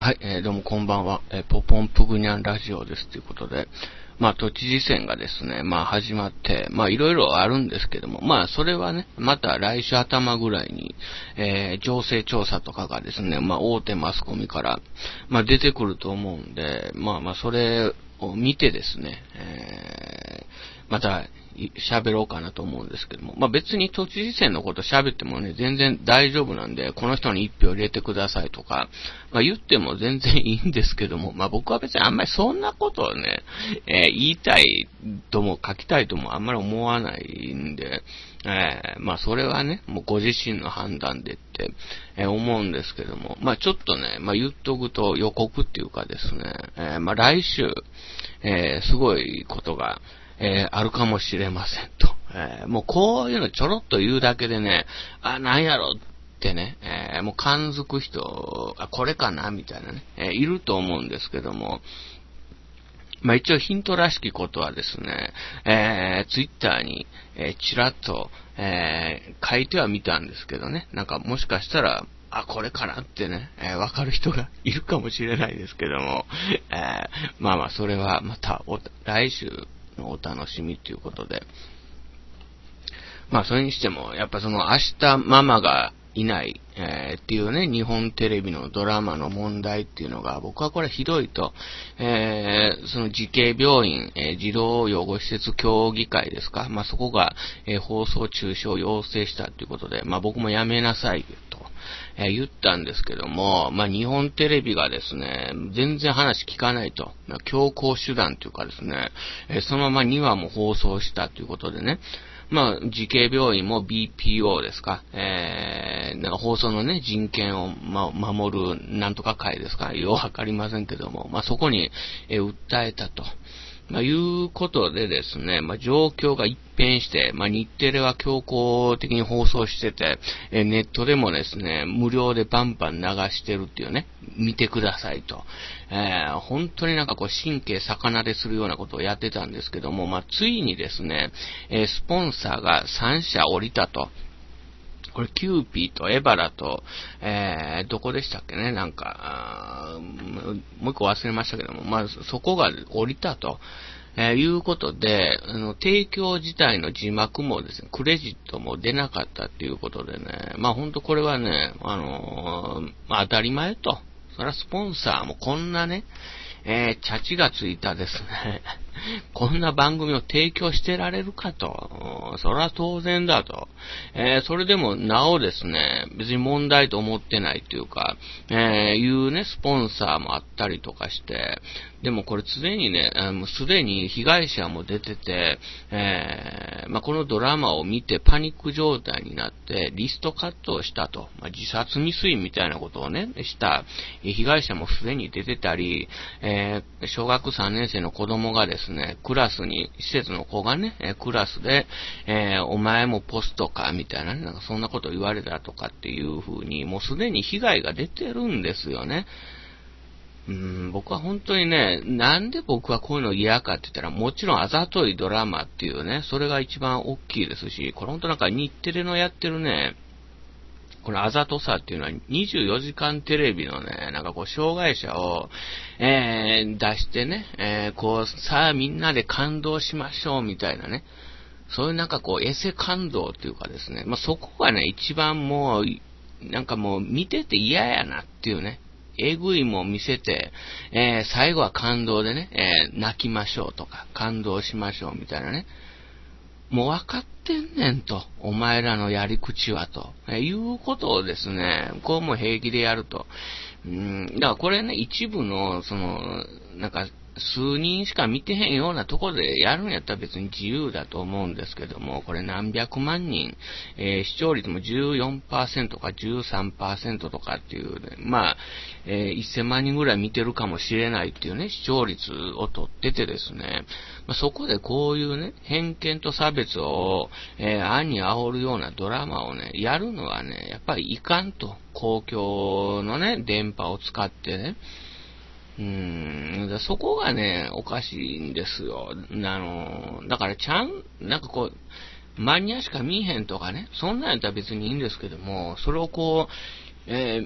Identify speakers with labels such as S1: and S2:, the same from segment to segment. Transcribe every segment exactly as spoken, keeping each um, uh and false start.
S1: はい、えー、どうもこんばんは。えー、ポポンプグニャンラジオですということで、まあ都知事選がですね、まあ始まって、まあいろいろあるんですけども、まあそれはね、また来週頭ぐらいに、えー、情勢調査とかがですね、まあ大手マスコミから、まあ出てくると思うんで、まあまあそれを見てですね、えー、また、喋ろうかなと思うんですけども。まあ別に都知事選のこと喋ってもね、全然大丈夫なんで、この人に一票入れてくださいとか、まあ言っても全然いいんですけども、まあ僕は別にあんまりそんなことをね、えー、言いたいとも書きたいともあんまり思わないんで、えー、まあそれはね、もうご自身の判断でって、えー、思うんですけども、まあちょっとね、まあ言っとくと予告っていうかですね、えー、まあ来週、えー、すごいことが、えー、あるかもしれませんと。えー、もうこういうのちょろっと言うだけでね、あ、なんやろってね、えー、もう感づく人、あ、これかなみたいなね、えー、いると思うんですけども、まあ一応ヒントらしきことはですね、えー、ツイッターに、えー、ちらっと、えー、書いてはみたんですけどね、なんかもしかしたら、あ、これかなってね、えー、わかる人がいるかもしれないですけども、えー、まあまあそれはまたお来週のお楽しみということで、まあそれにしても、やっぱその明日ママがいない、えー、っていうね、日本テレビのドラマの問題っていうのが、僕はこれひどいと、えー、その慈恵病院、えー、児童養護施設協議会ですか、まあそこが、えー、放送中止を要請したということで、まあ僕もやめなさいと。えー、言ったんですけども、まあ、日本テレビがですね、全然話聞かないと、まあ、強行手段というかですね、えー、そのままにわも放送したということでね、まあ、慈恵病院も ビーピーオー ですか、えー、なんか放送のね、人権を、ま、守るなんとか会ですか、ようわかりませんけども、まあ、そこに、えー、訴えたと。まあ、いうことでですね、まあ、状況が一変して、まあ、日テレは強行的に放送してて、えネットでもですね、無料でバンバン流してるっていうね、見てくださいと。えー、本当になんかこう神経逆なでするようなことをやってたんですけども、まあ、ついにですね、えー、スポンサーがさん社降りたと。これ、キューピーとエバラと、えー、どこでしたっけね、なんか、もう一個忘れましたけども、まあ、そこが降りたと、えー、いうことで、あの、提供自体の字幕もですね、クレジットも出なかったっていうことでね、まあ、ほんとこれはね、あのー、まあ、当たり前と。それはスポンサーもこんなね、えー、チャチがついたですね、こんな番組を提供してられるかと。それは当然だと。えー、それでもなおですね、別に問題と思ってないというか、えー、いうね、スポンサーもあったりとかして、でもこれすでにね、すでに被害者も出てて、えー、まあ、このドラマを見てパニック状態になって、リストカットをしたと。まあ、自殺未遂みたいなことをね、した被害者もすでに出てたり、えー、小学さんねん生の子供がですね、クラスに、施設の子がね、クラスで、えー、お前もポストか、みたいなね、なんかそんなこと言われたとかっていう風に、もうすでに被害が出てるんですよね。うーん、僕は本当にね、なんで僕はこういうの嫌かって言ったら、もちろんあざといドラマっていうね、それが一番大きいですし、これ本当なんか日テレのやってるね、このあざとさっていうのはにじゅうよじかんテレビのね、なんかこう障害者を、えー、出してね、えー、こう、さあみんなで感動しましょうみたいなね、そういうなんかこうエセ感動っていうかですね、まあ、そこがね、一番もう、なんかもう見てて嫌やなっていうね、えぐいもん見せて、えー、最後は感動でね、えー、泣きましょうとか、感動しましょうみたいなね。もう分かってんねんと、お前らのやり口はと、えー、いうことをですね、こうも平気でやると。うん、だからこれね、一部の、その、なんか、数人しか見てへんようなところでやるんやったら別に自由だと思うんですけども、これ何百万人、えー、視聴率も じゅうよんパーセント か じゅうさんパーセント とかっていう、ね、まあ、えー、せんまん人ぐらい見てるかもしれないっていうね、視聴率を取っててですね、まあ、そこでこういうね、偏見と差別を、えー、暗に煽るようなドラマをね、やるのはね、やっぱりいかんと、公共のね、電波を使ってね、うーん、そこがね、おかしいんですよ。あの、だからちゃん、なんかこう、マニアしか見えへんとかね、そんなんやったら別にいいんですけども、それをこう、え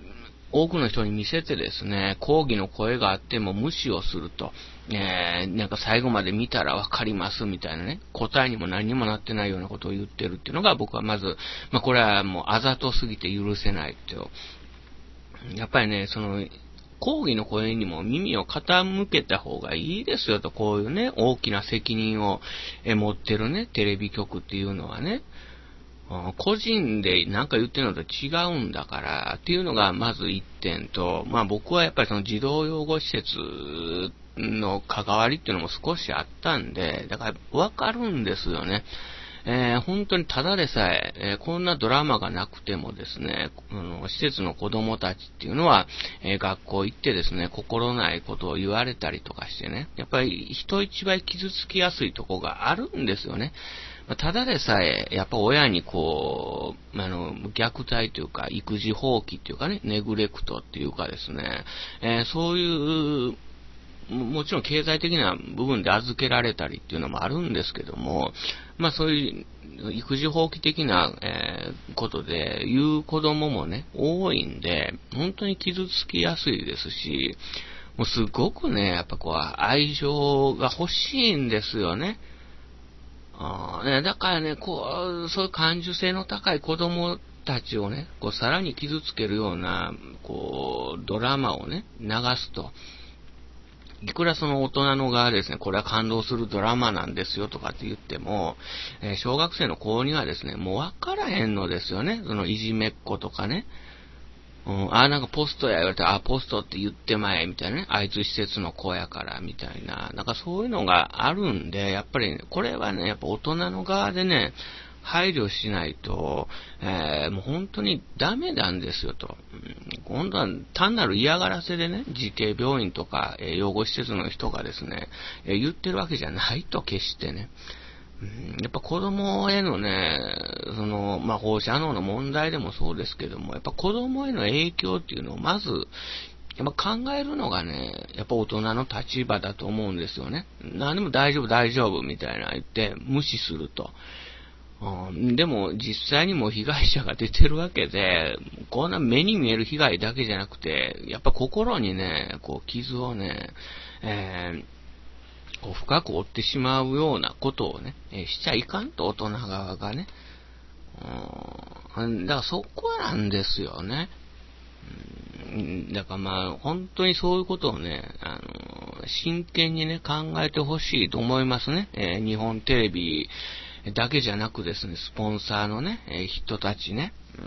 S1: 多くの人に見せてですね、抗議の声があっても無視をすると、えー、なんか最後まで見たらわかりますみたいなね、答えにも何にもなってないようなことを言ってるっていうのが僕はまず、まあこれはもうあざとすぎて許せないっていう。やっぱりね、その、抗議の声にも耳を傾けた方がいいですよと、こういうね、大きな責任を持ってるね、テレビ局っていうのはね、個人で何か言ってるのと違うんだからっていうのがまず一点と、まあ僕はやっぱりその児童養護施設の関わりっていうのも少しあったんで、だからわかるんですよね。えー、本当にただでさええー、こんなドラマがなくてもですね、あの施設の子供たちっていうのは、えー、学校行ってですね、心ないことを言われたりとかしてね、やっぱり人一倍傷つきやすいとこがあるんですよね。ただでさえ、やっぱ親にこう、あの、虐待というか、育児放棄っていうかね、ネグレクトっていうかですね、えー、そういう、もちろん経済的な部分で預けられたりっていうのもあるんですけども、まあそういう育児放棄的な、えー、ことで言う子供もね、多いんで、本当に傷つきやすいですし、もうすごくね、やっぱこう、愛情が欲しいんですよね。あね、だからね、こう、そういう感受性の高い子供たちをね、こう、さらに傷つけるような、こう、ドラマをね、流すと。いくらその大人の側ですね、これは感動するドラマなんですよとかって言っても、えー、小学生の子にはですね、もうわからへんのですよね。そのいじめっ子とかね。うん、あ、なんかポストや言われたら、あ、ポストって言ってまえ、みたいなね。あいつ施設の子やから、みたいな。なんかそういうのがあるんで、やっぱり、ね、これはね、やっぱ大人の側でね、配慮しないと、えー、もう本当にダメなんですよと。うん、今度は単なる嫌がらせでね、慈恵病院とか、えー、養護施設の人がですね、えー、言ってるわけじゃないと決してね。やっぱ子供へのね、その、まあ、放射能の問題でもそうですけども、やっぱ子供への影響っていうのをまず、やっぱ考えるのがね、やっぱ大人の立場だと思うんですよね。何でも大丈夫大丈夫みたいな言って無視すると。うん、でも実際にも被害者が出てるわけで、こんな目に見える被害だけじゃなくて、やっぱ心にね、こう傷をね、えーこう深く追ってしまうようなことをね、えー、しちゃいかんと大人側がね。うん、だからそこなんですよね。うん、だからまあ、本当にそういうことをね、あの、真剣にね、考えてほしいと思いますね。えー、日本テレビだけじゃなくですね、スポンサーのね、えー、人たちね。うん、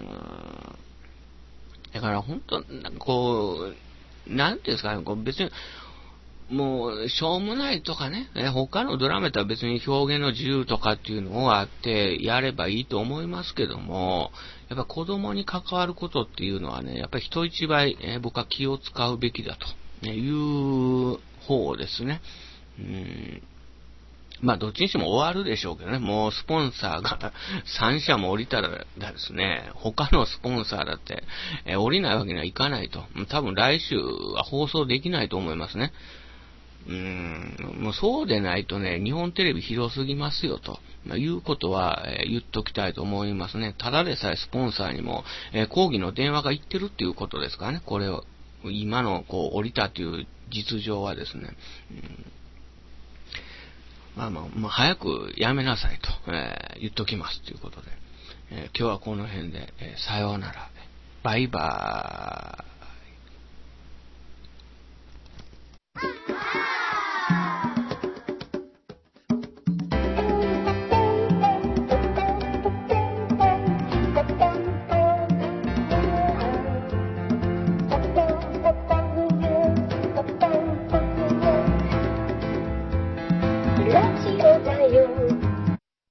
S1: だから本当、こう、なんていうんですかね、こう別に、もう、しょうもないとかね、え他のドラマとは別に表現の自由とかっていうのがあって、やればいいと思いますけども、やっぱ子供に関わることっていうのはね、やっぱり人一倍、え僕は気を使うべきだという方ですね。うんまあ、どっちにしても終わるでしょうけどね。もう、スポンサーがさん社も降りたらですね、他のスポンサーだって、え降りないわけにはいかないと。多分来週は放送できないと思いますね。うーん、もうそうでないとね、日本テレビ広すぎますよと、まあ、いうことは、えー、言っときたいと思いますね。ただでさえスポンサーにも、えー、抗議の電話が行ってるっていうことですからね。これを、今のこう降りたという実情はですね。うんまあまあ、まあ、早くやめなさいと、えー、言っときますということで、えー、今日はこの辺で、えー、さようなら。バイバーイ。